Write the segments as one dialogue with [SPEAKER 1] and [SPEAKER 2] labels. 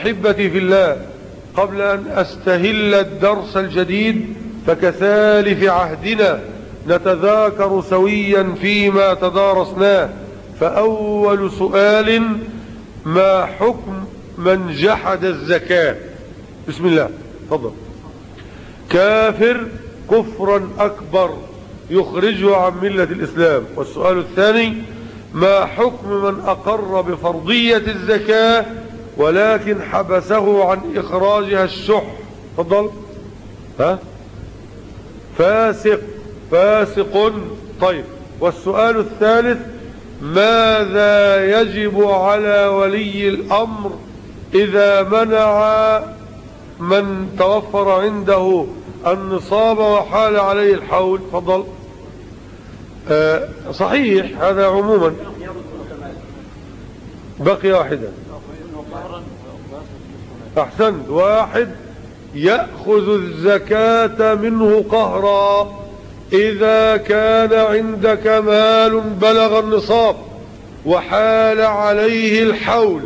[SPEAKER 1] أحبتي في الله، قبل أن أستهل الدرس الجديد فكسالف عهدنا نتذاكر سويا فيما تدارسناه. فأول سؤال: ما حكم من جحد الزكاة؟ بسم الله، تفضل. كافر كفرا أكبر يخرجه عن ملة الإسلام. والسؤال الثاني: ما حكم من أقر بفرضية الزكاة ولكن حبسه عن إخراجها الشح؟ تفضل. فاسق. طيب. والسؤال الثالث: ماذا يجب على ولي الأمر إذا منع من توفر عنده النصاب وحال عليه الحول؟ تفضل. صحيح، هذا عموما. بقي واحدا. أحسنت. واحد يأخذ الزكاة منه قهرا إذا كان عندك مال بلغ النصاب وحال عليه الحول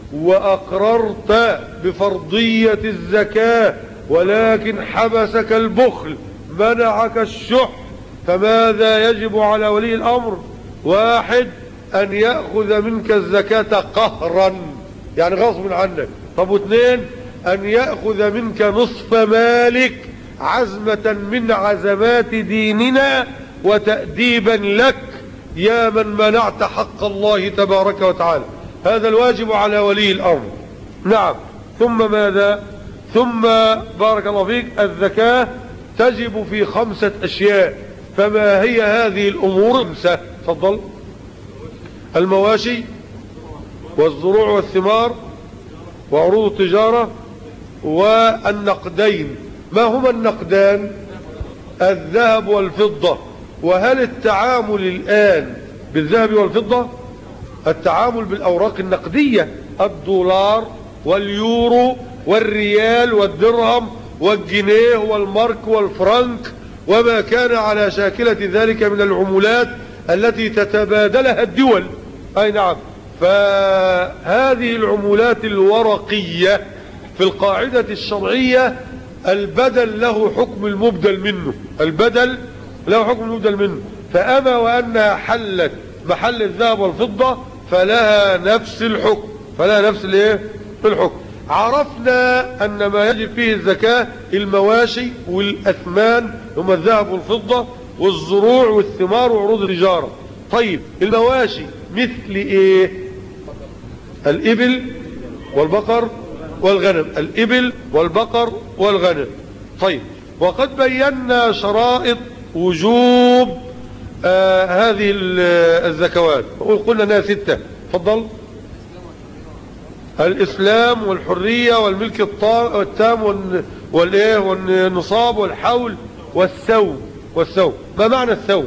[SPEAKER 1] وأقررت بفرضية الزكاة ولكن حبسك البخل منعك الشح، فماذا يجب على ولي الأمر؟ واحد: أن يأخذ منك الزكاة قهرا، يعني غصب عنك. طب واثنين: أن يأخذ منك نصف مالك عزمة من عزمات ديننا وتأديبا لك يا من منعت حق الله تبارك وتعالى. هذا الواجب على ولي الأمر. نعم. ثم ماذا؟ ثم بارك الله فيك، الزكاة تجب في 5 أشياء. فما هي هذه الأمور؟ 5. تفضل. المواشي والزروع والثمار وعروض التجارة والنقدين. ما هما النقدان؟ الذهب والفضة. وهل التعامل الآن بالذهب والفضة؟ التعامل بالأوراق النقدية: الدولار واليورو والريال والدرهم والجنيه والمارك والفرنك وما كان على شاكلة ذلك من العملات التي تتبادلها الدول. أي نعم. فهذه العملات الورقية في القاعدة الشرعية البدل له حكم المبدل منه. البدل له حكم المبدل منه. فأما وأنها حلت محل الذهب والفضة فلها نفس الحكم. فلها نفس الحكم. عرفنا أن ما يجب فيه الزكاة المواشي والأثمان، هم الذهب والفضة، والزروع والثمار وعروض التجارة. طيب، المواشي مثل ايه؟ الإبل والبقر والغنم. الإبل والبقر والغنم. طيب. وقد بينا شرائط وجوب هذه الزكوات، قلنا انها 6. تفضل. الإسلام والحرية والملك التام والنصاب والحول والثوب. ما معنى الثوب؟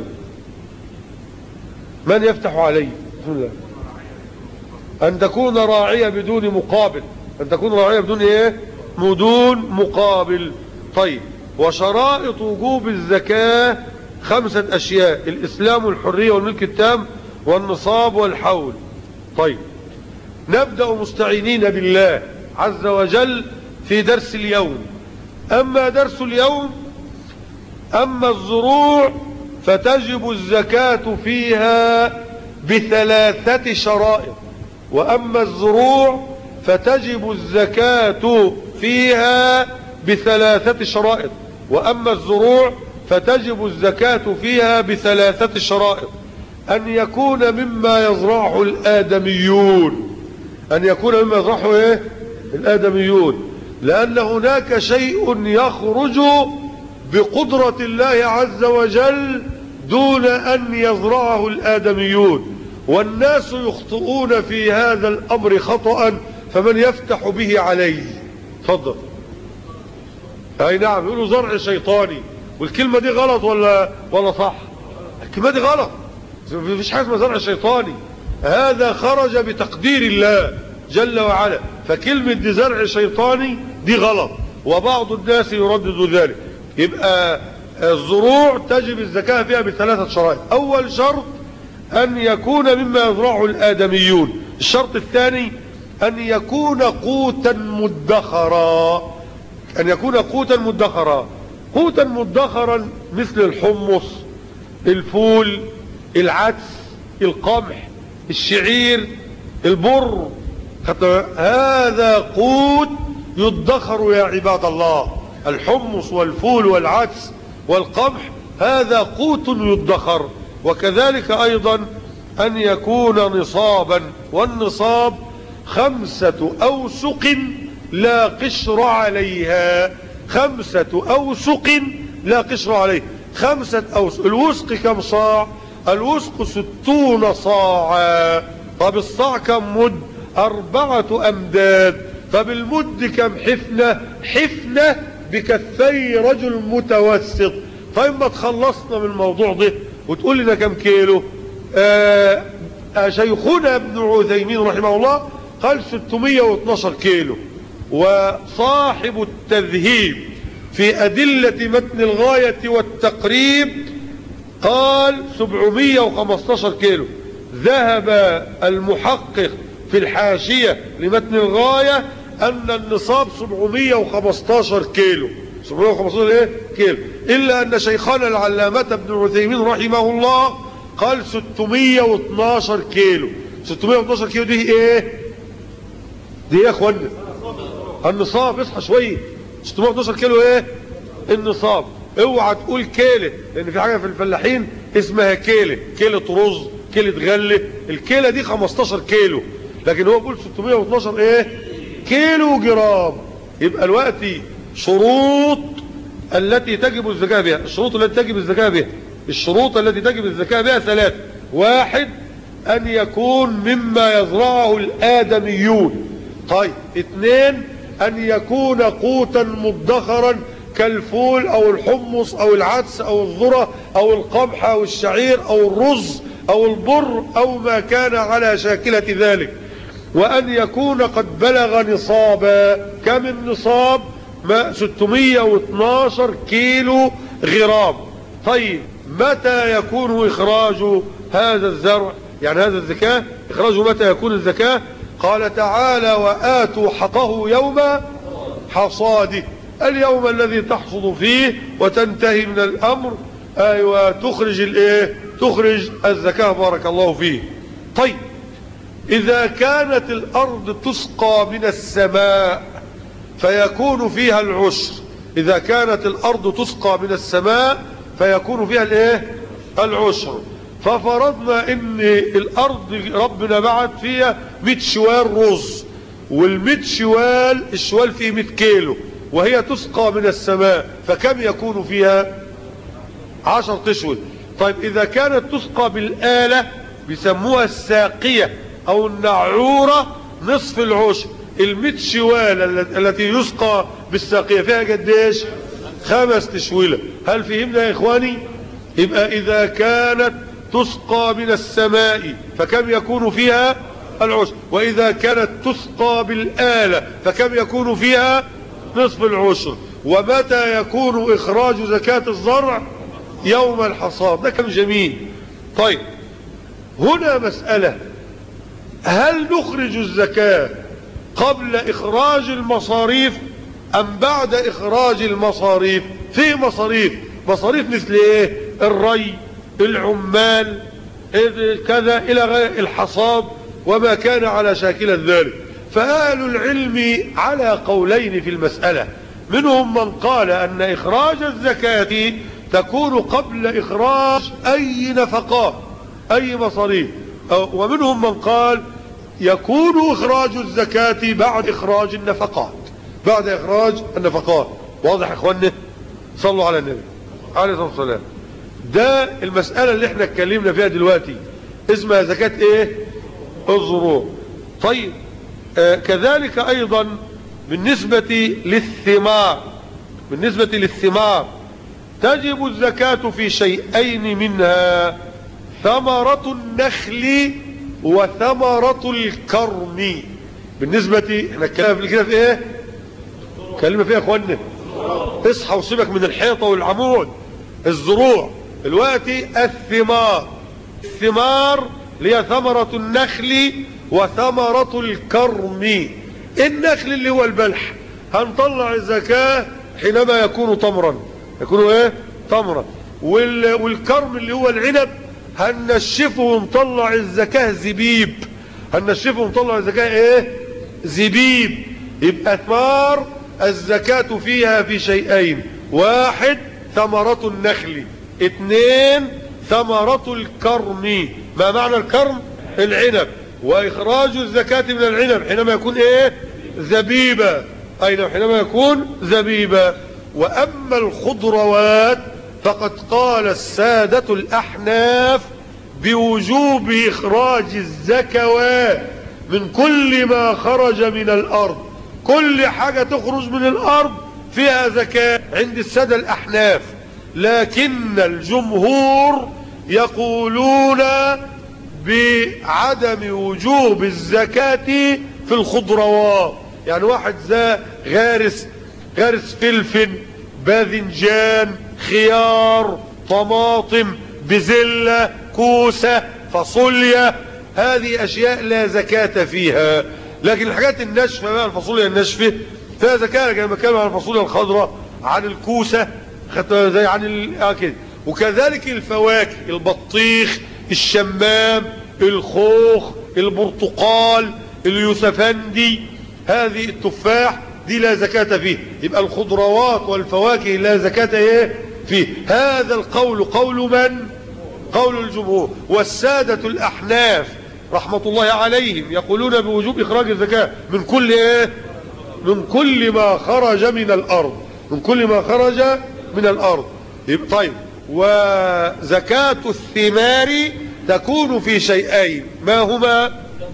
[SPEAKER 1] من يفتح عليه؟ بسم الله. أن تكون راعية بدون مقابل. أن تكون راعية بدون ايه؟ بدون مقابل. طيب. وشرائط وجوب الزكاة 5 أشياء: الإسلام والحرية والملك التام والنصاب والحول. طيب. نبدأ مستعينين بالله عز وجل في درس اليوم. أما درس اليوم: أما الزروع فتجب الزكاة فيها ب3 شرائط. وأما الزروع فتجب الزكاة فيها ب3 شرائط. وأما الزروع فتجب الزكاة فيها ب3 شرائط: أن يكون مما يزرعه الآدميون. أن يكون مما يزرعه إيه؟ الآدميون. لأن هناك شيء يخرج بقدرة الله عز وجل دون أن يزرعه الآدميون، والناس يخطئون في هذا الأمر خطأ، فمن يفتح به عليه. تفضل. أي نعم. يقولوا زرع شيطاني، والكلمة دي غلط ولا صح؟ الكلمة دي غلط. مفيش حاجة اسمها زرع شيطاني. هذا خرج بتقدير الله جل وعلا. فكلمة دي زرع شيطاني دي غلط، وبعض الناس يردد ذلك. يبقى الزروع تجب الزكاة فيها ب3 شرائط. أول شرط: أن يكون مما يزرعه الآدميون. الشرط الثاني: أن يكون قوتا مدخرا، أن يكون قوتا مدخرا. قوتا مدخرا مثل الحمص، الفول، العدس، القمح، الشعير، البر، هذا قوت يدخر يا عباد الله. الحمص والفول والعدس والقمح هذا قوت يدخر. وكذلك أيضا أن يكون نصابا، والنصاب 5 أوسق لا قشر عليها. 5 أوسق لا قشر عليه. 5 أوسق. الوسق كم صاع؟ الوسق 60 صاعا. طب الصاع كم مد؟ 4 أمداد. طب المد كم حفنة؟ حفنة بكفي رجل متوسط. طيب ما تخلصنا من الموضوع ده وتقول لنا كم كيلو؟ شيخنا ابن عثيمين رحمه الله قال 612 كيلو. وصاحب التذهيب في أدلة متن الغاية والتقريب قال 715 كيلو. ذهب المحقق في الحاشية لمتن الغاية أن النصاب 715 كيلو. 715 إيه؟ كيلو. إلا أن شيخنا العلامة ابن عثيمين رحمه الله قال 612 كيلو. 612 كيلو دي إيه؟ دي إيه يا أخوانا؟ النصاب. اصحى شوية. 612 كيلو إيه؟ النصاب. اوعى تقول كيلة، لأن في حاجة في الفلاحين اسمها كيلة، كيلة رز، كيلة غلة. الكيلة دي 15 كيلو، لكن هو بيقول 612 ايه؟ كيلو جرام. يبقى الوقت شروط التي تجب الزكاة بها. الشروط التي تجب الزكاة بها، الشروط التي تجب الزكاة بها 3. 1 أن يكون مما يزرعه الآدميون. طيب 2 أن يكون قوتا مدخرا كالفول أو الحمص أو العدس أو الذرة أو القمح أو الشعير أو الرز أو البر أو ما كان على شاكلة ذلك. وأن يكون قد بلغ نصابا. كم النصاب؟ 612 كيلو غرام. طيب متى يكون إخراج هذا الزرع، يعني هذا الزكاة، إخراجه متى يكون الزكاة؟ قال تعالى: وآتوا حقه يوم حصاده. اليوم الذي تحصد فيه وتنتهي من الأمر، أيوة، تخرج الايه؟ تخرج الزكاة. بارك الله فيه. طيب إذا كانت الأرض تسقى من السماء فيكون فيها العشر. إذا كانت الأرض تسقى من السماء فيكون فيها الايه؟ العشر. ففرضنا ان الأرض ربنا بعت فيها 100 شوال رز، وال100 شوال، الشوال فيه 100 كيلو، وهي تسقى من السماء، فكم يكون فيها؟ 10 تشوال. طيب إذا كانت تسقى بالآلة بيسموها الساقية أو النعورة، نصف العشر. ال100 شوال التي يسقى بالساقية فيها قديش؟ 5 تشويلة. هل فهمنا يا إخواني؟ يبقى إذا كانت تسقى من السماء فكم يكون فيها؟ العشر. وإذا كانت تسقى بالآلة فكم يكون فيها؟ نصف العشر. ومتى يكون إخراج زكاة الزرع؟ يوم الحصاد. ده كم جميل. طيب هنا مسألة: هل نخرج الزكاة قبل إخراج المصاريف أم بعد إخراج المصاريف؟ في مصاريف مثل إيه؟ الري، العمال، كذا إلى غير الحصاد وما كان على شاكلة ذلك. فأهل العلم على قولين في المسألة. منهم من قال أن إخراج الزكاة تكون قبل إخراج أي نفقات، أي مصاريف. ومنهم من قال يكون إخراج الزكاة بعد إخراج النفقات، بعد إخراج النفقات. واضح يا إخواننا؟ صلوا على النبي عليه الصلاة والسلام. ده المسألة اللي احنا اتكلمنا فيها دلوقتي، اسمها زكاة ايه؟ الزروع. طيب كذلك أيضا بالنسبة للثمار تجب الزكاة في شيئين منها: ثمرة النخل وثمرة الكرم. بالنسبة احنا اتكلمنا كده في ايه؟ اتكلمنا فيها يا اخوانا. اصحى وسيبك من الحيطة والعمود. الزروع دلوقتي الثمار اللي هي ثمرة النخل وثمرة الكرم. النخل اللي هو البلح هنطلع الزكاة حينما يكون تمرا، يكون ايه؟ تمرا. والكرم اللي هو العنب هنشفه ونطلع الزكاة زبيب، هنشفه ونطلع الزكاة ايه؟ زبيب. يبقى ثمار الزكاة فيها في شيئين: واحد ثمرة النخل، اثنين ثمرة الكرم. ما معنى الكرم؟ العنب. وإخراج الزكاة من العنب حينما يكون ايه؟ زبيبا، أين حينما يكون زبيبا. وأما الخضروات فقد قال السادة الأحناف بوجوب إخراج الزكوات من كل ما خرج من الأرض. كل حاجة تخرج من الأرض فيها زكاة عند السادة الأحناف، لكن الجمهور يقولون بعدم وجوب الزكاة في الخضروات. يعني واحد غارس فلفل، باذنجان، خيار، طماطم، بزلة، كوسة، فاصوليا، هذه أشياء لا زكاة فيها. لكن الحاجات الناشفة بقى، الفاصوليا الناشفة فيها زكاة. لكن لما بتكلم عن الفاصوليا الخضراء، عن الكوسة زي عن كده. وكذلك الفواكه: البطيخ، الشمام، الخوخ، البرتقال، اليوسفندي، هذه التفاح، دي لا زكاة فيه. يبقى الخضروات والفواكه لا زكاة ايه فيه. هذا القول قول من؟ قول الجمهور. والسادة الأحناف رحمة الله عليهم يقولون بوجوب إخراج الزكاة من كل ايه؟ من كل ما خرج من الأرض، من كل ما خرج من الأرض. طيب، وزكاة الثمار تكون في شيئين: ما هما؟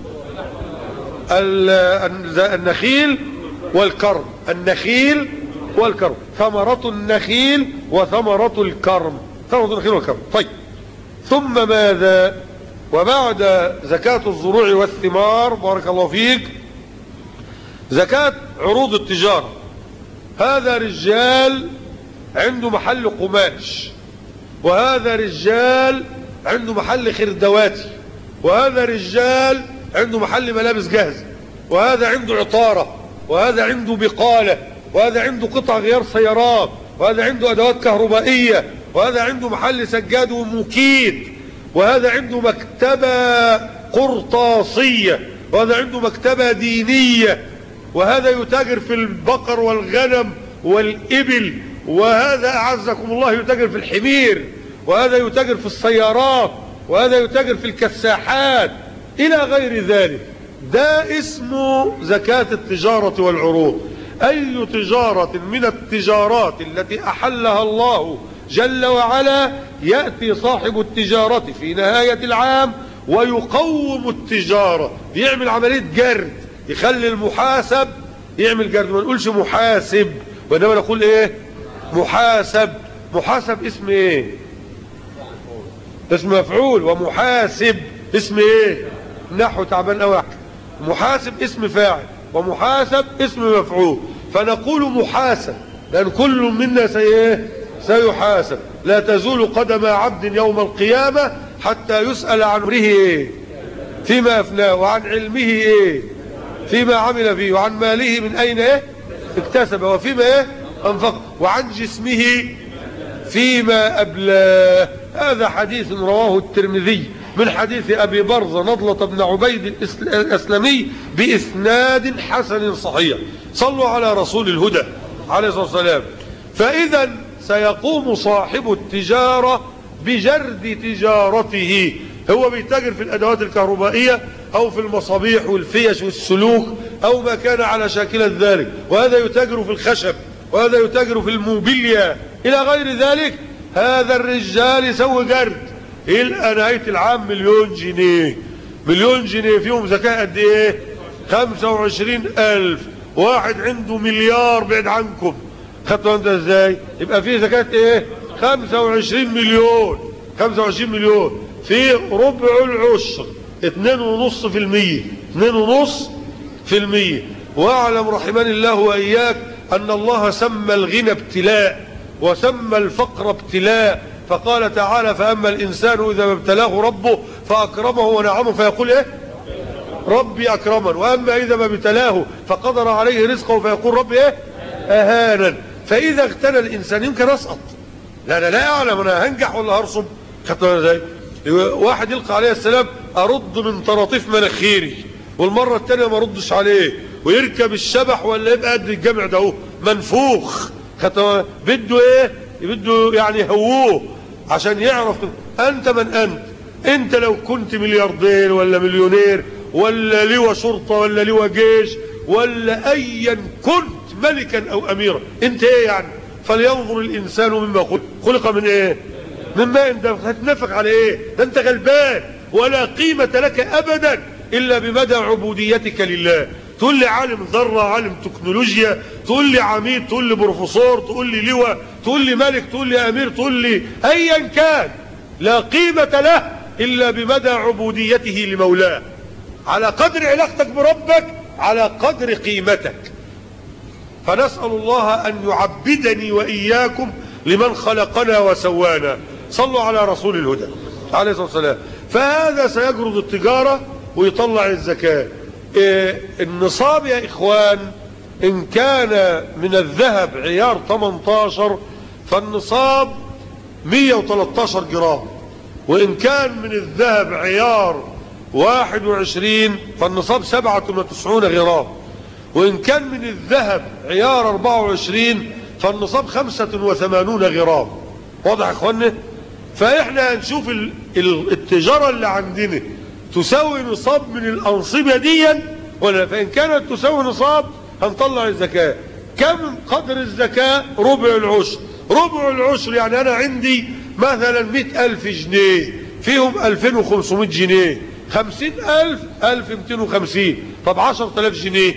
[SPEAKER 1] النخيل والكرم. النخيل والكرم، ثمرة النخيل وثمرة الكرم، ثمرة النخيل والكرم. طيب، ثم ماذا؟ وبعد زكاة الزروع والثمار بارك الله فيك زكاة عروض التجارة. هذا رجال عنده محل قماش، وهذا رجال عنده محل خردواتي، وهذا رجال عنده محل ملابس جاهزة، وهذا عنده عطارة، وهذا عنده بقالة، وهذا عنده قطع غيار سيارات، وهذا عنده أدوات كهربائية، وهذا عنده محل سجاد ومكيت، وهذا عنده مكتبة قرطاسية، وهذا عنده مكتبة دينية، وهذا يتاجر في البقر والغنم والإبل، وهذا أعزكم الله يتاجر في الحمير، وهذا يتاجر في السيارات، وهذا يتاجر في الكساحات إلى غير ذلك. ده اسمه زكاة التجارة والعروض. أي تجارة من التجارات التي أحلها الله جل وعلا يأتي صاحب التجارة في نهاية العام ويقوم التجارة، يعمل عملية جرد، يخلي المحاسب يعمل جرد. ما نقولش محاسب، وإنما نقول إيه؟ محاسب. محاسب اسم إيه؟ اسم مفعول. ومحاسب اسم إيه؟ نحو تعبان أوي. محاسب اسم فاعل، ومحاسب اسم مفعول. فنقول محاسب لأن كل منا سيحاسب. لا تزول قدم عبد يوم القيامة حتى يسأل عن عمره إيه؟ فيما أفناه، وعن علمه إيه؟ فيما عمل فيه، وعن ماله من أين إيه؟ اكتسب، وفيما إيه؟ أنفق، وعن جسمه فيما أبلاه. هذا حديث رواه الترمذي من حديث أبي برزة نضلة بن عبيد الأسلمي بإسناد حسن صحيح. صلوا على رسول الهدى عليه الصلاة والسلام. فإذا سيقوم صاحب التجارة بجرد تجارته. هو بيتاجر في الأدوات الكهربائية أو في المصابيح والفيش والسلوك أو ما كان على شاكلة ذلك، وهذا يتاجر في الخشب، وهذا يتاجر في الموبيليا إلى غير ذلك. هذا الرجال يسوي جرد إلى نهاية العام 1,000,000 جنيه. 1,000,000 جنيه فيهم زكاة قد إيه؟ 25,000. واحد عنده مليار بعد عنكم، خدتوا انت ازاي؟ يبقى فيه زكاة ايه؟ 25 مليون. 25 مليون في ربع العشر 2.5%. 2.5%. واعلم رحمني الله واياك ان الله سمى الغنى ابتلاء وسمى الفقر ابتلاء، فقال تعالى: فاما الانسان اذا ما ابتلاه ربه فاكرمه ونعمه فيقول ايه؟ ربي أكرمن، وأما إذا ما ابتلاه فقدر عليه رزقه فيقول ربي إيه؟ أهانا. فإذا اغتنى الإنسان يمكن أسقط، لا لا أعلم أنا هنجح ولا هرسب. خدتوا ازاي؟ واحد يلقى عليه السلام أرد من طراطيف مناخيري، والمرة الثانية ما ردش عليه، ويركب الشبح ولا يبقى قد الجامع ده اهو منفوخ. بده ايه؟ بده يعني هووه عشان يعرف انت من انت لو كنت ملياردير ولا مليونير ولا لواء شرطة ولا لواء جيش ولا ايا كنت ملكا او اميرا، انت ايه يعني؟ فلينظر الانسان مما خلق من ايه؟ من ماء دافق. هتنفق على ايه؟ ده انت غلبان ولا قيمة لك ابدا الا بمدى عبوديتك لله. تقول لي عالم ذرة، عالم تكنولوجيا، تقول لي عميد، تقول لي بروفيسور، تقول لي لواء، تقول لي ملك، تقول لي امير، تقول لي ايا كان، لا قيمة له الا بمدى عبوديته لمولاه. على قدر علاقتك بربك على قدر قيمتك. فنسأل الله ان يعبدني واياكم لمن خلقنا وسوانا. صلوا على رسول الهدى عليه الصلاة والسلام. فهذا سيجرد التجارة ويطلع الزكاة. النصاب يا إخوان إن كان من الذهب عيار 18 فالنصاب 113 جرام، وإن كان من الذهب عيار 21 فالنصاب 97 جرام، وإن كان من الذهب عيار 24 فالنصاب 85 جرام. واضح يا إخواننا؟ فإحنا هنشوف التجارة اللي عندنا تساوي نصاب من الأنصبة دي ولا. فإن كانت تساوي نصاب هنطلع الزكاة. كم قدر الزكاة؟ ربع العشر. ربع العشر يعني أنا عندي مثلا 100,000 جنيه فيهم 2500 جنيه، 50,000 1250. طب 10,000 جنيه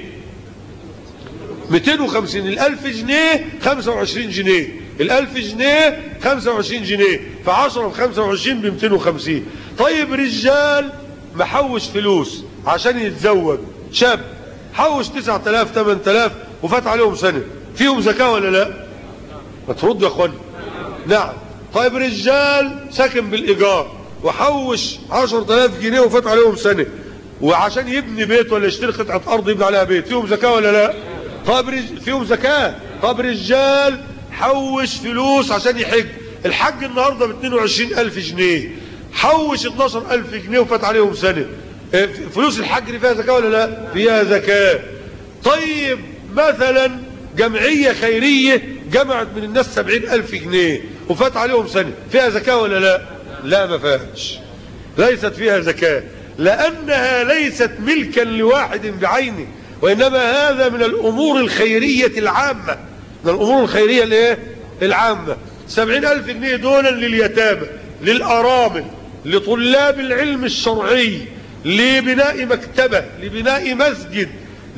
[SPEAKER 1] 250. 1000 جنيه 25 جنيه، 1000 جنيه 25 جنيه، ف10 في 25 ب 250. طيب رجال محوش فلوس عشان يتزوج، شاب حوش 9000 8000 وفات عليهم سنة، فيهم زكاة ولا لا؟ ما ترد يا اخوان. نعم. طيب رجال ساكن بالإيجار وحوش 10,000 جنيه وفات عليهم سنة وعشان يبني بيت ولا يشتري قطعة أرض يبني عليها بيت، فيهم زكاة ولا لا؟ طيب فيهم زكاة. طب رجال حوش فلوس عشان يحج، الحج النهاردة ب 22,000 جنيه، حوش 12,000 جنيه وفات عليهم سنة، فلوس الحج فيها زكاة ولا لا؟ فيها زكاة. طيب مثلا جمعية خيرية جمعت من الناس 70,000 جنيه وفات عليهم سنة، فيها زكاة ولا لا؟ لا ما فيهاش، ليست فيها زكاة، لأنها ليست ملكا لواحد بعينه، وإنما هذا من الأمور الخيرية العامة، من الأمور الخيرية الايه؟ العامة. 70,000 جنيه دولا لليتامى، للأرامل، لطلاب العلم الشرعي، لبناء مكتبة، لبناء مسجد،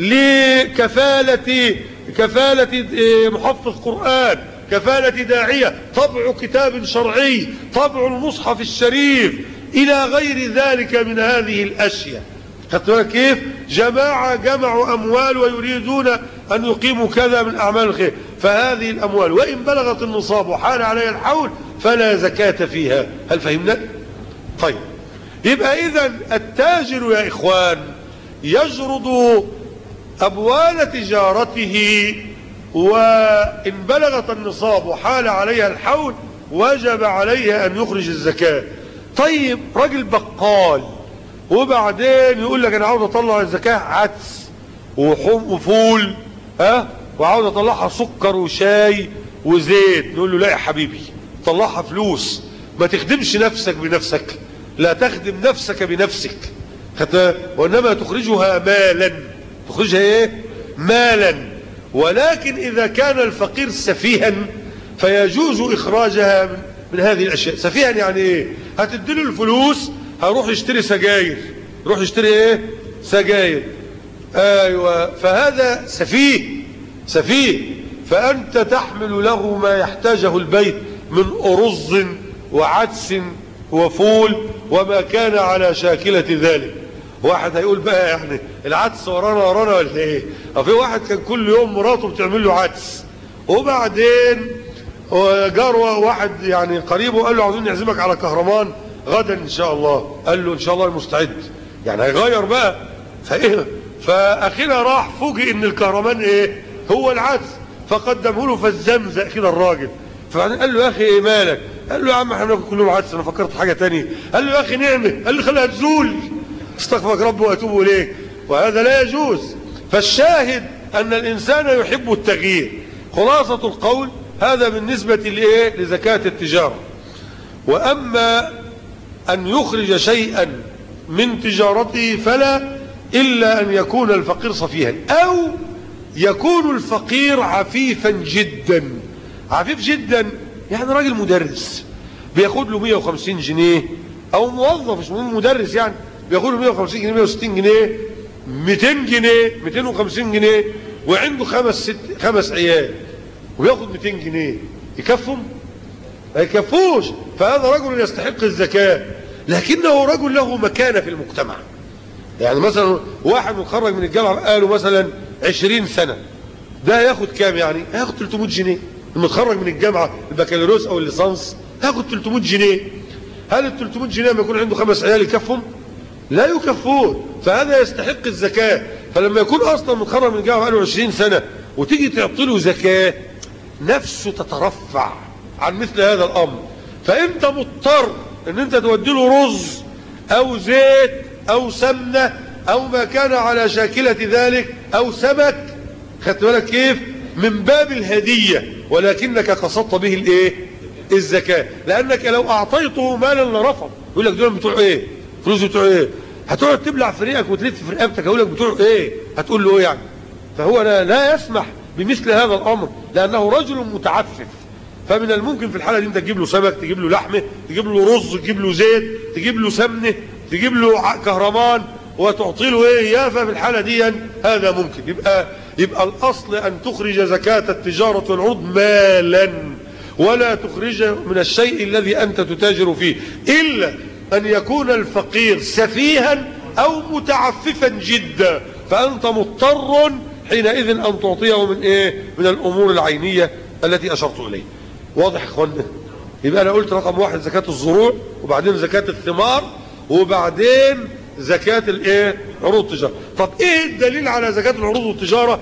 [SPEAKER 1] كفالة محفظ قرآن، كفالة داعية، طبع كتاب شرعي، طبع المصحف الشريف، إلى غير ذلك من هذه الأشياء. خدت بالك كيف؟ جماعة جمعوا أموال ويريدون أن يقيموا كذا من أعمال الخير، فهذه الأموال وإن بلغت النصاب وحال عليها الحول فلا زكاة فيها. هل فهمنا؟ طيب، يبقى إذن التاجر يا إخوان يجرد أموال تجارته، وإن بلغت النصاب وحال عليها الحول وجب عليها أن يخرج الزكاة. طيب راجل بقال وبعدين يقول لك أنا عاوز أطلع الزكاة عدس وفول وعاوز أطلعها سكر وشاي وزيت، نقول له لا يا حبيبي طلعها فلوس، ما تخدمش نفسك بنفسك، لا تخدم نفسك بنفسك، وإنما تخرجها مالا. تخرجها ايه؟ مالا. ولكن إذا كان الفقير سفيها فيجوز إخراجها من هذه الأشياء. سفيها يعني ايه؟ هتديله الفلوس هروح يشتري سجاير، يروح يشتري ايه؟ سجاير. ايوه، فهذا سفيه. فأنت تحمل له ما يحتاجه البيت من أرز وعدس وفول وما كان على شاكلة ذلك. واحد هيقول بقى يعني العدس ورانا ولا ايه؟ في واحد كان كل يوم مراته بتعمل له عدس، وبعدين جار واحد يعني قريبه قال له عاوزين نعزمك على كهرمان غدا ان شاء الله. قال له ان شاء الله مستعد، يعني هيغير بقى. فاخيرا راح فوجئ ان الكهرمان ايه هو العدس، فقدمه له فالزمزق كده الراجل. فبعدين قال له يا اخي ايه مالك؟ قال له يا عم احنا بناكل كلهم عدس، انا فكرت حاجه ثانيه. قال له يا اخي نعمه. قال له خليها تزول، استغفرك ربي واتوب اليك، وهذا لا يجوز. فالشاهد ان الانسان يحب التغيير. خلاصه القول هذا بالنسبه لايه؟ لزكاه التجاره. واما ان يخرج شيئا من تجارته فلا، الا ان يكون الفقير صفيها، او يكون الفقير عفيفا جدا. عفيف جدا يعني راجل مدرس بياخد له 150 جنيه، او موظف مش مدرس يعني بياخد له 150 جنيه 160 جنيه 200 جنيه 250 جنيه، وعنده خمس عيال وبياخد 200 جنيه، يكفهم؟ ما يكفوش. فهذا رجل يستحق الزكاة، لكنه رجل له مكانة في المجتمع. يعني مثلا واحد متخرج من الجامعة قالوا مثلا 20 سنة، ده ياخد كام يعني؟ هياخد 300 جنيه. المتخرج من الجامعة البكالوريوس او الليسانس هياخد 300 جنيه. هل ال 300 جنيه لما يكون عنده 5 عيال يكفهم؟ لا يكفون. فهذا يستحق الزكاة. فلما يكون اصلا متخرج من الجامعة قالوا 20 سنة وتيجي تعطي له زكاة، نفسه تترفع عن مثل هذا الامر. فانت مضطر ان انت تودي له رز او زيت او سمنة او ما كان على شاكلة ذلك او سمك، خدت بالك كيف؟ من باب الهدية، ولكنك قصدت به الايه؟ الزكاة. لانك لو اعطيته مالا لرفض، يقول لك دول بتوع ايه؟ فلوس بتوع ايه؟ هتقعد تبلع في ريقك وتلف في رقبتك، يقول لك بتوع ايه؟ هتقول له ايه يعني؟ فهو لا يسمح بمثل هذا الامر، لانه رجل متعفف. فمن الممكن في الحالة دي انت تجيب له سمك، تجيب له لحمه، تجيب له رز، تجيب له زيت، تجيب له سمنه، تجيب له كهرمان، وتعطي له ايه؟ يافا. في الحالة دي هذا ممكن. يبقى الاصل ان تخرج زكاة التجارة والعروض مالا، ولا تخرج من الشيء الذي انت تتاجر فيه، الا ان يكون الفقير سفيها او متعففا جدا، فانت مضطر حينئذ ان تعطيه من ايه؟ من الامور العينية التي اشرت اليه. واضح يا اخوانا؟ يبقى انا قلت رقم 1 زكاة الزروع، وبعدين زكاة الثمار، وبعدين زكاة الايه؟ عروض التجارة. طب ايه الدليل على زكاة العروض والتجارة؟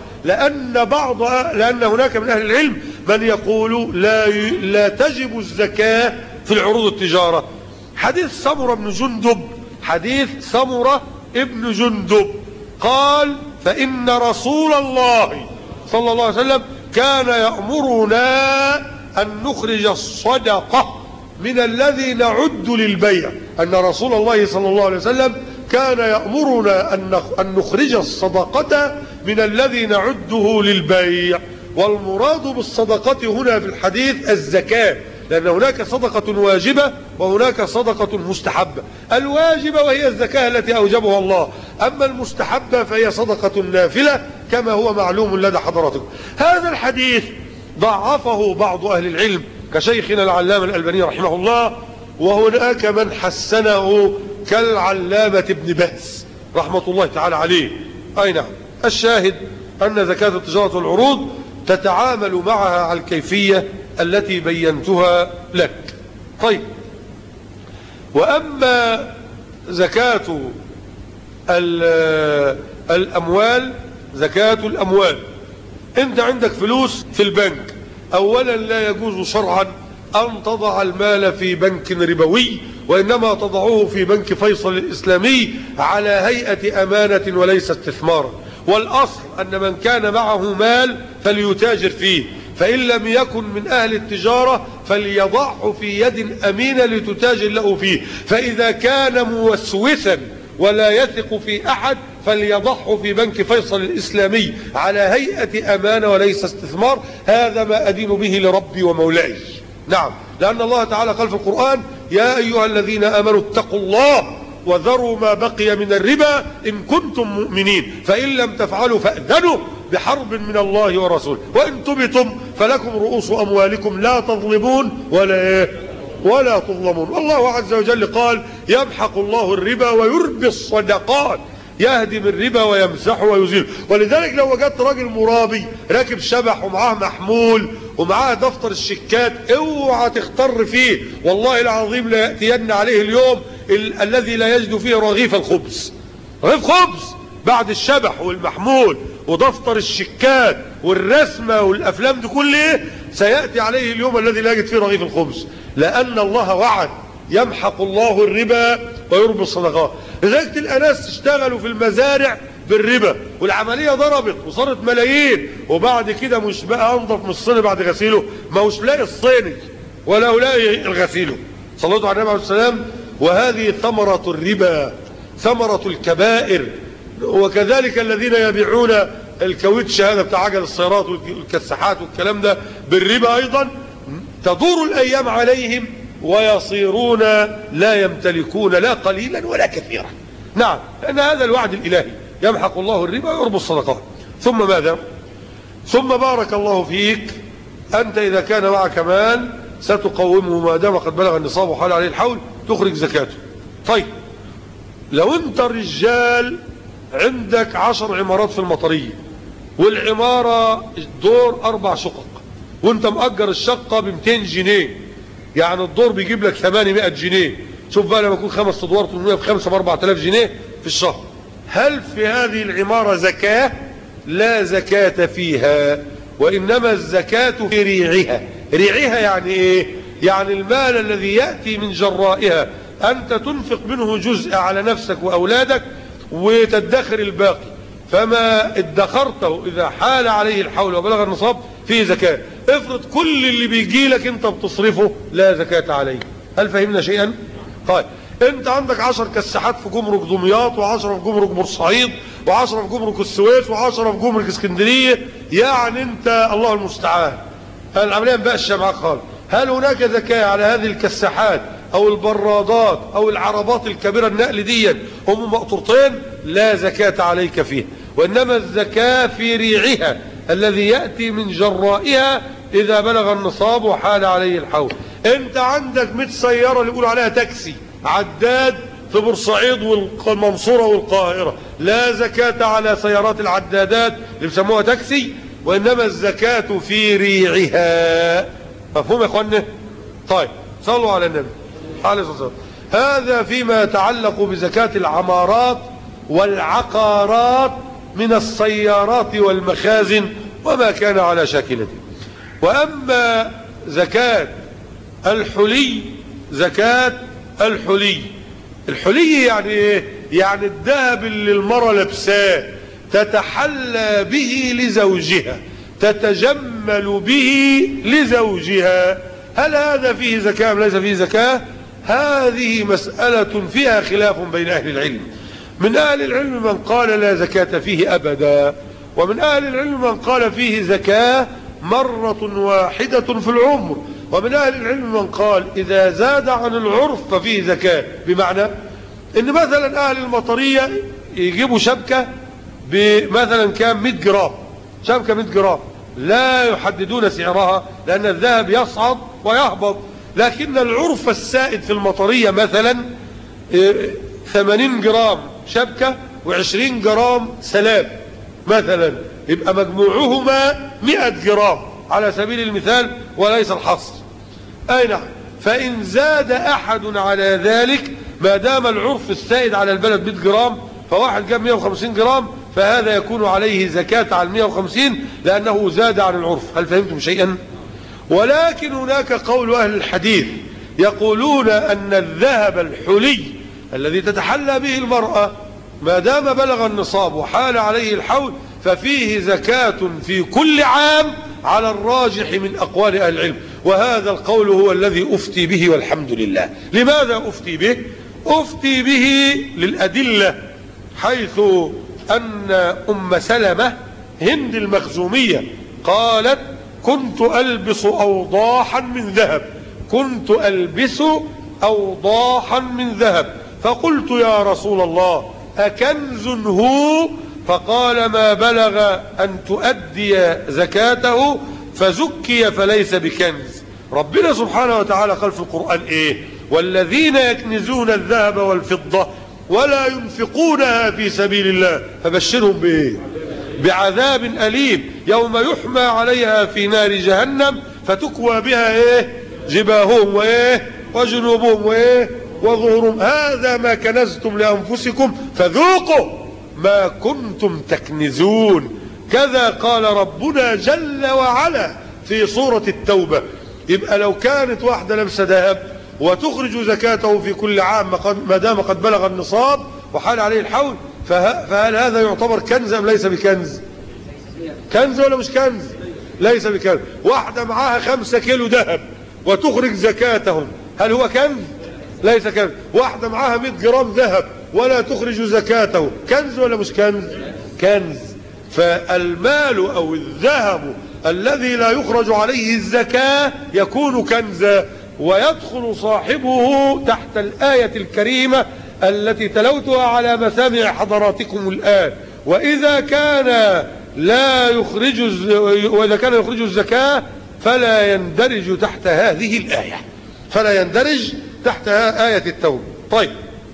[SPEAKER 1] لان هناك من اهل العلم من يقول لا تجب الزكاة في العروض التجارة. حديث سمرة ابن جندب قال: فإن رسول الله صلى الله عليه وسلم كان يأمرنا أن نخرج الصدقة من الذي نعد للبيع. أن رسول الله صلى الله عليه وسلم كان يأمرنا أن نخرج الصدقة من الذي نعده للبيع. والمراد بالصدقة هنا في الحديث الزكاة، لأن هناك صدقة واجبة وهناك صدقة مستحبة. الواجبة وهي الزكاة التي أوجبها الله، أما المستحبة فهي صدقة نافلة كما هو معلوم لدى حضراتكم. هذا الحديث ضعفه بعض أهل العلم كشيخنا العلامة الألباني رحمه الله، وهناك من حسنه كالعلامة ابن باز رحمة الله تعالى عليه. أي نعم. الشاهد أن زكاة التجارة والعروض تتعامل معها على الكيفية التي بينتها لك. طيب، وأما زكاة الأموال، زكاة الأموال، أنت عندك فلوس في البنك، أولا لا يجوز شرعا أن تضع المال في بنك ربوي، وإنما تضعه في بنك فيصل الإسلامي على هيئة أمانة وليس استثمارا. والأصل أن من كان معه مال فليتاجر فيه، فإن لم يكن من أهل التجارة فليضعه في يد أمينة لتتاجر له فيه. فإذا كان موسوسا ولا يثق في أحد فليضعه في بنك فيصل الإسلامي على هيئة أمانة وليس استثمار. هذا ما أدين به لربي ومولاي. نعم، لأن الله تعالى قال في القرآن: يا أيها الذين آمنوا اتقوا الله وذروا ما بقي من الربا إن كنتم مؤمنين، فإن لم تفعلوا فأذنوا بحرب من الله ورسوله، وإن تبتم فلكم رؤوس أموالكم لا تظلمون ولا تظلمون. الله عز وجل قال: يمحق الله الربا ويربي الصدقات، يهدم الربا ويمسحه ويزيله. ولذلك لو وجدت راجل مرابي راكب شبح ومعاه محمول ومعاه دفتر الشيكات، اوعى تختر فيه، والله العظيم لا يأتين عليه اليوم الذي لا يجد فيه رغيف الخبز. رغيف خبز بعد الشبح والمحمول ودفتر الشيكات والرسمة والأفلام دي كله سيأتي عليه اليوم الذي لا يجد فيه رغيف الخبز، لأن الله وعد يمحق الله الربا ويربي الصدقات. لذلك تلقى ناس اشتغلوا في المزارع بالربا والعملية ضربت وصارت ملايين، وبعد كده مش بقى أنظف من الصيني بعد غسيله، ما هوش لاقي الصيني ولا لاقي الغسيله. صلى الله عليه وسلم. وهذه ثمرة الربا، ثمرة الكبائر. وكذلك الذين يبيعون الكاوتش هذا بتاع عجل السيارات والكساحات والكلام ده بالربا أيضا، تدور الأيام عليهم ويصيرون لا يمتلكون لا قليلا ولا كثيرا. نعم، لأن هذا الوعد الإلهي، يمحق الله الربا ويربي الصدقات. ثم ماذا؟ ثم بارك الله فيك، أنت إذا كان معك مال ستقومه ما دام قد بلغ النصاب وحال عليه الحول، تخرج زكاته. طيب، لو أنت الرجال عندك 10 عمارات في المطرية، والعمارة دور 4 شقق، وانت مأجر الشقة ب200 جنيه، يعني الدور بيجيب لك 800 جنيه. شوف بقى لما يكون 5 ادوار 800 ب5 ب4000 جنيه في الشهر. هل في هذه العمارة زكاة؟ لا زكاة فيها، وإنما الزكاة في ريعها. ريعها يعني إيه؟ يعني المال الذي يأتي من جرائها، أنت تنفق منه جزء على نفسك وأولادك وتدخر الباقي، فما ادخرته إذا حال عليه الحول وبلغ النصاب فيه زكاة. افرض كل اللي بيجي لك انت بتصرفه لا زكاة عليه. هل فهمنا شيئا؟ طيب، انت عندك 10 كساحات في جمرك دمياط، و10 في جمرك بورسعيد، و10 في جمرك السويس، و10 في جمرك اسكندرية، يعني انت الله المستعان العملية مبقاش معاك خالص. هل هناك زكاة على هذه الكساحات او البرادات او العربات الكبيرة النقل دي هم مقطورتين؟ لا زكاة عليك فيها، وانما الزكاة في ريعها الذي يأتي من جرائها اذا بلغ النصاب وحال عليه الحول. انت عندك 100 سيارة اللي يقولوا عليها تاكسي عداد في بورسعيد والمنصورة والقاهرة، لا زكاة على سيارات العدادات اللي بيسموها تاكسي، وانما الزكاة في ريعها. مفهوم يا اخوانا؟ طيب، صلوا على النبي عليه الصلاة والسلام. هذا فيما يتعلق بزكاة العمارات والعقارات من السيارات والمخازن وما كان على شاكلته. وأما زكاة الحلي، زكاة الحلي، الحلي يعني ايه؟ يعني الذهب اللي المرأة لابساه تتحلى به لزوجها، تتجمل به لزوجها، هل هذا فيه زكاة أم ليس فيه زكاة؟ هذه مسألة فيها خلاف بين أهل العلم. من أهل العلم من قال لا زكاة فيه أبدا، ومن أهل العلم من قال فيه زكاة مرة واحدة في العمر، ومن أهل العلم من قال إذا زاد عن العرف ففيه زكاة. بمعنى إن مثلا أهل المطرية يجيبوا شبكة بمثلا كام 100 جرام، شبكة 100 جرام لا يحددون سعرها لأن الذهب يصعد ويهبط، لكن العرف السائد في المطرية مثلا 80 جرام شبكة و20 جرام سلاب مثلا، يبقى مجموعهما 100 جرام على سبيل المثال وليس الحصر. أي نعم. فإن زاد أحد على ذلك ما دام العرف السائد على البلد 100 جرام، فواحد جاب 150 جرام، فهذا يكون عليه زكاة على 150 لأنه زاد عن العرف. هل فهمتم شيئا؟ ولكن هناك قول أهل الحديث يقولون أن الذهب الحلي الذي تتحلى به المرأة ما دام بلغ النصاب وحال عليه الحول ففيه زكاة في كل عام على الراجح من أقوال أهل العلم، وهذا القول هو الذي أفتي به والحمد لله. لماذا أفتي به؟ أفتي به للأدلة، حيث أن أم سلمة هند المخزومية قالت كنت ألبس أوضاحا من ذهب، كنت ألبس أوضاحا من ذهب، فقلت يا رسول الله أكنز هو؟ فقال ما بلغ أن تؤدي زكاته فزكي فليس بكنز. ربنا سبحانه وتعالى قال في القرآن إيه؟ والذين يكنزون الذهب والفضة ولا ينفقونها في سبيل الله فبشرهم بإيه؟ بعذاب أليم يوم يحمى عليها في نار جهنم فتكوى بها إيه؟ جباههم وإيه؟ وجنوبهم وإيه؟ وظهورهم، هذا ما كنزتم لأنفسكم فذوقوا ما كنتم تكنزون. كذا قال ربنا جل وعلا في سورة التوبة. يبقى لو كانت واحدة لابسة ذهب وتخرج زكاته في كل عام ما دام قد بلغ النصاب وحال عليه الحول، فهل هذا يعتبر كنز أم ليس بكنز؟ كنز ولا مش كنز؟ ليس بكنز. واحدة معاها 5 كيلو ذهب وتخرج زكاتهم، هل هو كنز؟ ليس كنز. واحدة معاها 100 جرام ذهب ولا تخرج زكاته، كنز ولا مش كنز؟ كنز. فالمال أو الذهب الذي لا يخرج عليه الزكاة يكون كنزا، ويدخل صاحبه تحت الآية الكريمة التي تلوتها على مسامع حضراتكم الآن. وإذا كان يخرج الزكاة فلا يندرج تحت هذه الآية، فلا يندرج تحت آية التوبة. طيب،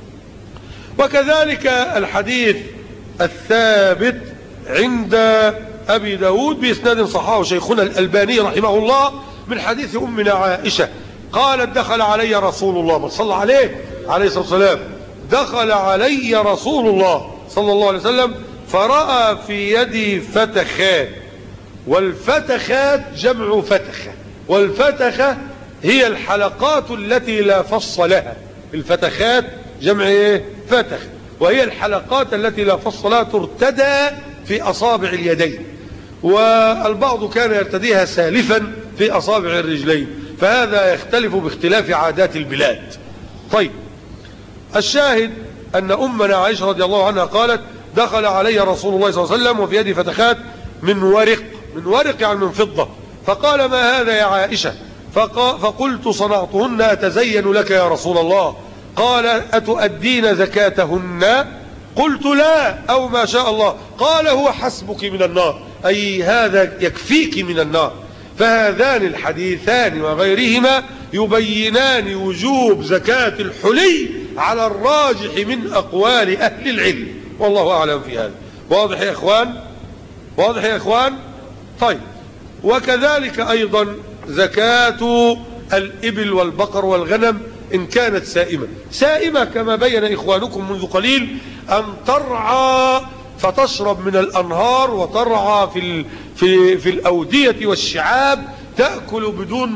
[SPEAKER 1] وكذلك الحديث الثابت عند أبي داود بإسناد صححه شيخنا الألباني رحمه الله من حديث أمنا عائشة قالت دخل علي رسول الله، من صلى عليه الصلاة والسلام، دخل علي رسول الله صلى الله عليه وسلم فرأى في يدي فتخات، والفتخات جمع فتخة، والفتخة هي الحلقات التي لا فص لها. الفتخات جمع ايه؟ فتخ، وهي الحلقات التي لا فص لها ترتدى في أصابع اليدين، والبعض كان يرتديها سالفا في أصابع الرجلين، فهذا يختلف باختلاف عادات البلاد. طيب، الشاهد أن أمنا عائشة رضي الله عنها قالت دخل علي رسول الله صلى الله عليه وسلم وفي يدي فتخات من ورق يعني من فضة، فقال ما هذا يا عائشة؟ فقلت صنعتهن أتزين لك يا رسول الله. قال أتؤدين زكاتهن؟ قلت لا، أو ما شاء الله. قال هو حسبك من النار، أي هذا يكفيك من النار. فهذان الحديثان وغيرهما يبينان وجوب زكاة الحلي على الراجح من أقوال أهل العلم، والله أعلم في هذا. واضح يا إخوان؟ واضح يا إخوان؟ طيب، وكذلك أيضا زكاة الإبل والبقر والغنم إن كانت سائمة كما بين إخوانكم منذ قليل، أن ترعى فتشرب من الأنهار وترعى في الأودية والشعاب، تأكل بدون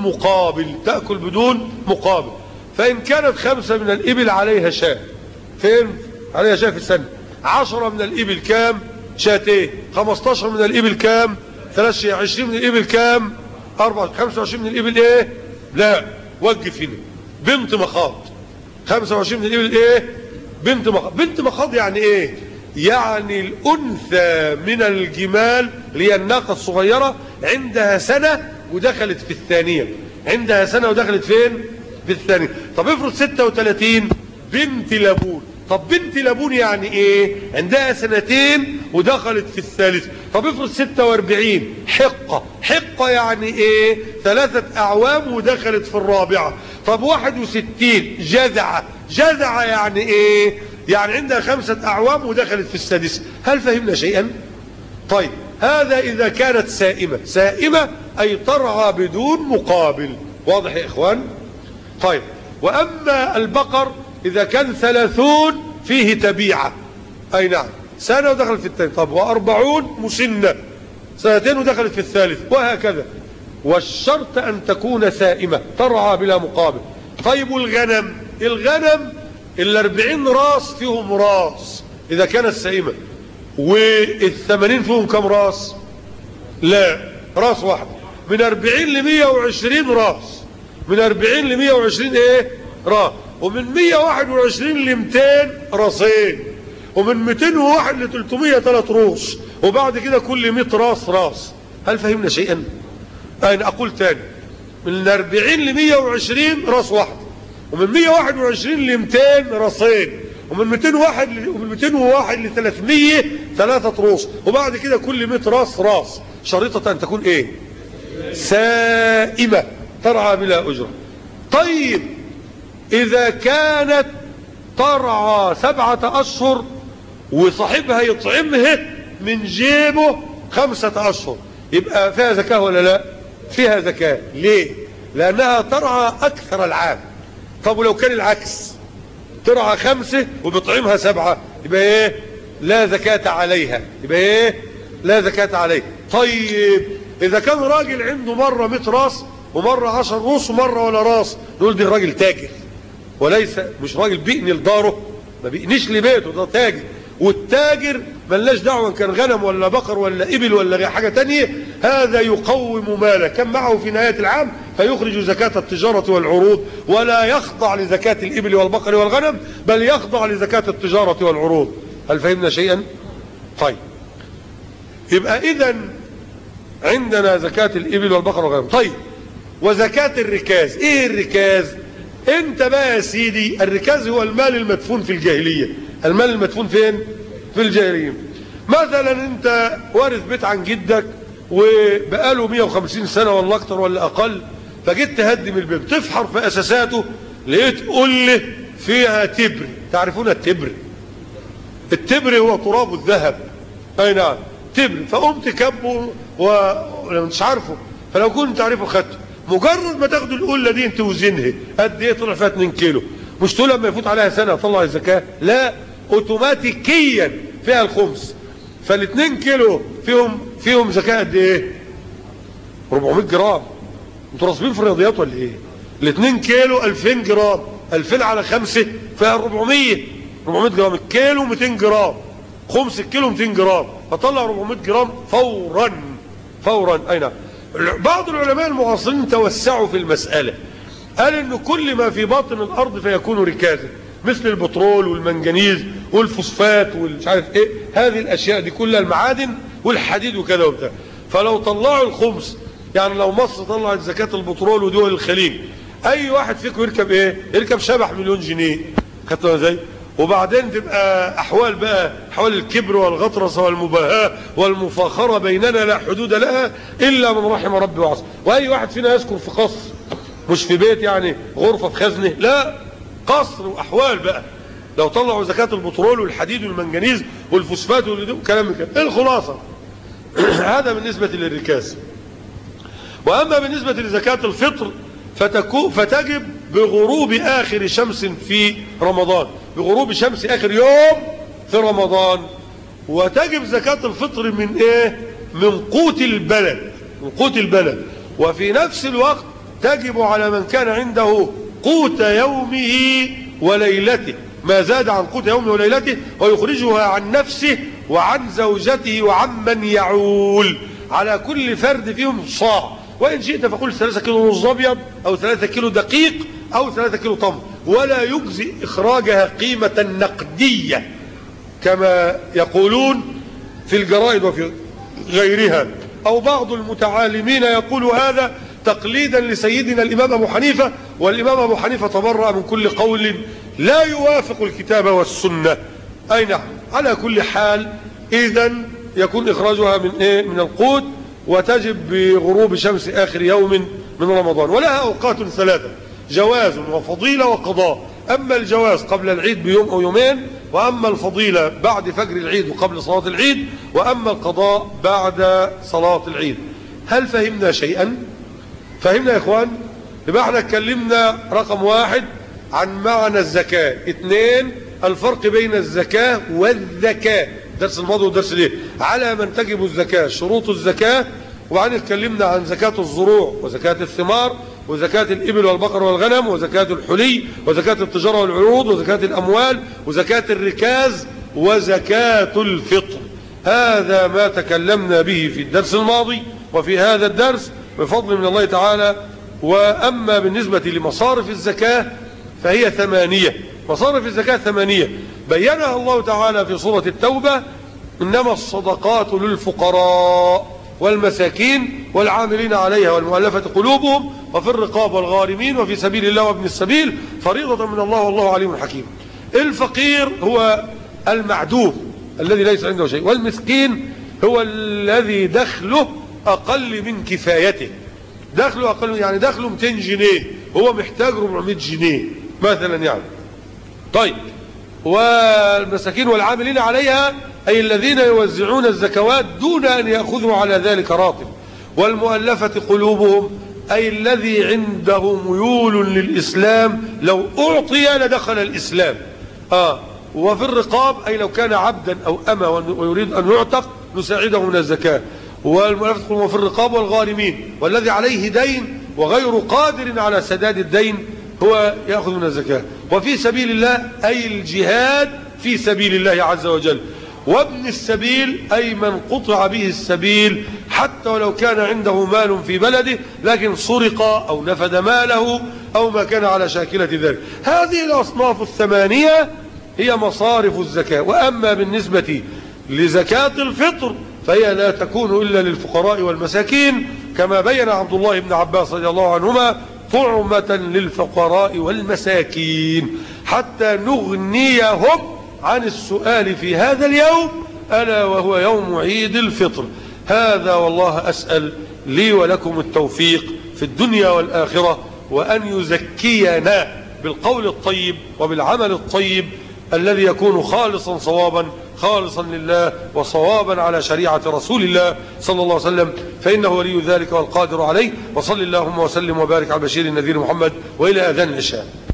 [SPEAKER 1] مقابل. فإن كانت 5 من الإبل عليها شاة، فين؟ عليها شاة في السنة. 10 من الإبل كام؟ شاتين. 15 من الإبل كام؟ 3 شيء. 20 من الإبل كام؟ 4. 25 من الإبل إيه؟ لا، وقف هنا، بنت مخاض. 25 من الإبل إيه؟ بنت مخاض يعني إيه؟ يعني الأنثى من الجمال اللي هي الناقة الصغيرة عندها سنة ودخلت في الثانية، عندها سنة ودخلت فين؟ في الثانية. طب افرض 36 بنت لبون. طب بنت لبون يعني ايه؟ عندها 2 ودخلت في الثالثة. طب افرض 46 حقة يعني ايه؟ 3 أعوام ودخلت في الرابعة. طب 61 جذعة يعني ايه؟ يعني عندها 5 أعوام ودخلت في السادسة. هل فهمنا شيئا؟ طيب، هذا إذا كانت سائمة أي ترعى بدون مقابل. واضح يا إخوان؟ طيب، وأما البقر إذا كان 30 فيه تبيعة، أي نعم، سنة ودخلت في الثاني. طب 40 مسنة، 2 ودخلت في الثالث، وهكذا. والشرط أن تكون سائمة ترعى بلا مقابل. طيب، والغنم 40 راس فيهم راس إذا كانت سائمة، 80 فيهم كم راس؟ لا، راس واحد. من 40 ل 120 راس، من 40 ل 120 ايه؟ راس. ومن 121 ل 200 راسين، ومن 201 ل 300 3 رؤوس، وبعد كده كل 100 راس. هل فهمنا شيئا؟ أنا أقول تاني، من 40 ل 120 راس واحد، ومن 121 ل 200 راسين، ومن 201 ل 300 3 رؤوس، وبعد كده كل 100 راس. شريطة أن تكون ايه؟ سائمة ترعى بلا أجرة. طيب، إذا كانت ترعى 7 أشهر وصاحبها يطعمها من جيبه 5 أشهر، يبقى فيها زكاة ولا لا؟ فيها زكاة. ليه؟ لأنها ترعى أكثر العام. طب ولو كان العكس، ترعى 5 وبيطعمها 7، يبقى ايه؟ لا زكاة عليها، يبقى ايه؟ لا زكاة عليه. طيب اذا كان راجل عنده مرة 100 راس ومرة 10 رؤوس ومرة ولا راس، نقول ده راجل تاجر، وليس مش راجل بيقني لداره، ما بيقنيش لبيته، ده تاجر. والتاجر ملناش دعوه كان غنم ولا بقر ولا ابل ولا حاجه تانية، هذا يقوم ماله كم معه في نهايه العام فيخرج زكاه التجاره والعروض، ولا يخضع لزكاه الابل والبقر والغنم، بل يخضع لزكاه التجاره والعروض. هل فهمنا شيئا؟ طيب يبقى اذا عندنا زكاه الابل والبقر والغنم. طيب وزكاه الركاز، ايه الركاز؟ انت بقى يا سيدي، الركاز هو المال المدفون في الجاهليه. المال المدفون فين؟ في الجاهليه. مثلا انت وارث بيت عن جدك وبقاله 150 سنه ولا اكتر ولا اقل، فجيت تهدم البيت، تفحر في اساساته لقيت قله فيها تبر. تعرفون التبر؟ التبر هو تراب الذهب. اي نعم تبر. فقمت كبه ومش عارفه، فلو كنت تعرفه خدته. مجرد ما تاخد القله دي انت توزنها قد ايه؟ طلع فيها 2 كيلو. مش تقول لما يفوت عليها سنه اطلع الزكاه، لا، اوتوماتيكيا فيها الخمس. فال2 كيلو فيهم زكاه قد ايه؟ 400 جرام. انتوا راسبين في الرياضيات ولا ايه؟ ال2 كيلو 2000 جرام، 2000 على 5 فيها 400 جرام. الكيلو 200 جرام، خمس الكيلو 200 جرام، فطلع 400 جرام فورا. اي نعم. بعض العلماء المعاصرين توسعوا في المسألة، قال ان كل ما في باطن الارض فيكون ركازا، مثل البترول والمنجنيز والفوسفات والمش عارف ايه، هذه الاشياء دي كلها المعادن والحديد وكذا وبتاع. فلو طلعوا الخمس، يعني لو مصر طلعت زكاة البترول ودول الخليج، اي واحد فيكم يركب ايه؟ يركب شبح مليون جنيه. خدتوا ازاي؟ وبعدين تبقى احوال بقى، احوال الكبر والغطرسه والمباهاه والمفاخره بيننا لا حدود لها الا من رحم ربي وعصى. واي واحد فينا يسكن في قصر، مش في بيت يعني غرفه في خزنه، لا، قصر واحوال بقى. لو طلعوا زكاه البترول والحديد والمنجنيز والفوسفات والكلام كده. ايه الخلاصه؟ هذا بالنسبه للركاز. واما بالنسبه لزكاه الفطر فتجب بغروب اخر شمس في رمضان، بغروب شمس اخر يوم في رمضان. وتجب زكاة الفطر من ايه؟ من قوت البلد، من قوت البلد. وفي نفس الوقت تجب على من كان عنده قوت يومه وليلته، ما زاد عن قوت يومه وليلته، ويخرجها عن نفسه وعن زوجته وعمن يعول، على كل فرد فيهم صاع. وإن شئت فقل 3 كيلو رز أبيض أو 3 كيلو دقيق أو 3 كيلو تمر، ولا يجزي إخراجها قيمة نقدية كما يقولون في الجرائد وفي غيرها. أو بعض المتعالمين يقول هذا تقليدا لسيدنا الإمام أبو حنيفة، والإمام أبو حنيفة تبرأ من كل قول لا يوافق الكتاب والسنة. أي نعم. على كل حال إذن يكون إخراجها من إيه؟ من القوت، وتجب بغروب شمس آخر يوم من رمضان. ولها أوقات 3: جواز وفضيلة وقضاء. أما الجواز قبل العيد بيوم أو يومين، وأما الفضيلة بعد فجر العيد وقبل صلاة العيد، وأما القضاء بعد صلاة العيد. هل فهمنا شيئا؟ فهمنا يا إخوان؟ يبقى احنا اتكلمنا رقم 1 عن معنى الزكاة، 2 الفرق بين الزكاة والذكاة، درس الماضي والدرس ليه، على من تجب الزكاة، شروط الزكاة. وبعدين اتكلمنا عن زكاة الزروع وزكاة الثمار وزكاة الإبل والبقر والغنم وزكاة الحلي وزكاة التجارة والعروض وزكاة الأموال وزكاة الركاز وزكاة الفطر. هذا ما تكلمنا به في الدرس الماضي وفي هذا الدرس بفضل من الله تعالى. وأما بالنسبة لمصارف الزكاة فهي 8. مصارف الزكاة 8 بينها الله تعالى في سورة التوبة: إنما الصدقات للفقراء والمساكين والعاملين عليها والمؤلفة قلوبهم وفي الرقاب والغارمين وفي سبيل الله وابن السبيل فريضة من الله والله عليم حكيم. الفقير هو المعدوم الذي ليس عنده شيء، والمسكين هو الذي دخله أقل من كفايته، دخله أقل، يعني دخله 200 جنيه، هو محتاج 400 جنيه مثلا يعني. طيب، والمساكين والعاملين عليها أي الذين يوزعون الزكوات دون أن يأخذوا على ذلك راتب. والمؤلفة قلوبهم أي الذي عنده ميول للإسلام، لو أعطي لدخل الإسلام. وفي الرقاب أي لو كان عبدا أو أما ويريد أن يعتق نساعده من الزكاة. والمؤلفة قلوبهم وفي الرقاب والغارمين، والذي عليه دين وغير قادر على سداد الدين هو يأخذ من الزكاة. وفي سبيل الله أي الجهاد في سبيل الله عز وجل. وابن السبيل أي من قطع به السبيل حتى ولو كان عنده مال في بلده لكن سرق أو نفد ماله أو ما كان على شاكلة ذلك. هذه الأصناف الثمانية هي مصارف الزكاة. وأما بالنسبة لزكاة الفطر فهي لا تكون إلا للفقراء والمساكين كما بين عبد الله بن عباس رضي الله عنهما، طعمة للفقراء والمساكين حتى نغنيهم عن السؤال في هذا اليوم ألا وهو يوم عيد الفطر. هذا والله أسأل لي ولكم التوفيق في الدنيا والآخرة، وأن يزكينا بالقول الطيب وبالعمل الطيب الذي يكون خالصا صوابا، خالصا لله وصوابا على شريعة رسول الله صلى الله عليه وسلم، فإنه ولي ذلك والقادر عليه. وصل اللهم وسلم وبارك على البشير النذير محمد، وإلى أذان العشاء.